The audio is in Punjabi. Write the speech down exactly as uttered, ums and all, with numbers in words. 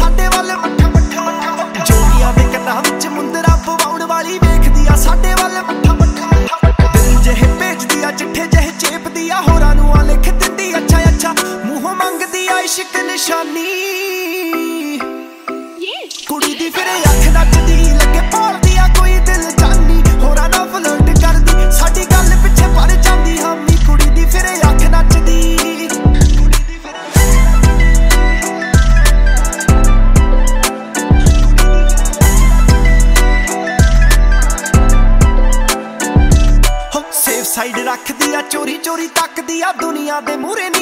ਸਾਡੇ ਵੱਲ ਮੱਠਾ ਮੱਠਾ। ਜੋਗੀਆਂ ਦੇ ਕੰਨਾਂ ਵਿੱਚ ਮੁੰਦਰਾ ਪਵਾਉਣ ਵਾਲੀ ਵੇਖਦੀ ਆ ਸਾਡੇ ਵੱਲ ਮੱਠਾ ਮੱਠਾ। ਦਿਲ ਜਿਹੇ ਭੇਜਦੀ ਆ ਚਿੱਠੇ ਜਿਹੇ ਚੇਪਦੀ ਆ ਹੋਰਾਂ ਨੂੰ ਆ ਲਿਖ ਦਿੰਦੀ ਅੱਛਾ ਅੱਛਾ। ਮੂੰਹੋਂ ਮੰਗਦੀ ਆ ਇਸ਼ਕ ਨਿਸ਼ਾਨੀ ਕੁੜੀ ਦੀ ਫਿਰ ਅੱਖ ਨੱਚਦੀ ਲੱਗੇ ਭਾਲਦੀ ਆ ਕੋਈ ਦਿਲ ਜਾਨੀ। ਹੋਰਾਂ ਨਾਲ ਫਲਰਟ ਕਰਦੀ ਸਾਡੀ ਗੱਲ ਪਿੱਛੇ ਪੜ ਜਾਂਦੀ ਹਾਮੀ ਕੁੜੀ ਦੀ ਫਿਰ ਅੱਖ ਨੱਚਦੀ। ਸੇਫ ਸਾਈਡ ਰੱਖਦੀ ਆ ਚੋਰੀ ਚੋਰੀ ਤੱਕਦੀ ਆ ਦੁਨੀਆ ਦੇ ਮੂਹਰੇ